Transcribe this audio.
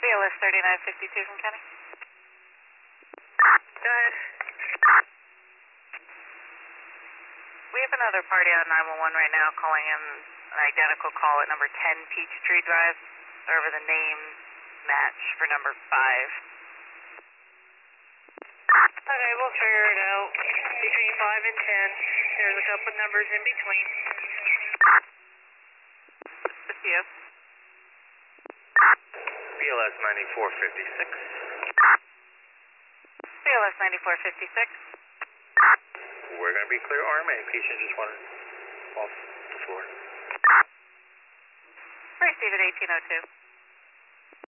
BLS 3952 from Kenny. Go ahead. We have another party on 911 right now calling in an identical call at number 10 Peachtree Drive. However, the name match for number 5. Okay, we'll figure it out. Between 5 and 10. There's a couple numbers in between. It's you. BLS 9456. BLS 9456. We're going to be clear arm and patient just wanted off the floor. Receive at 1802.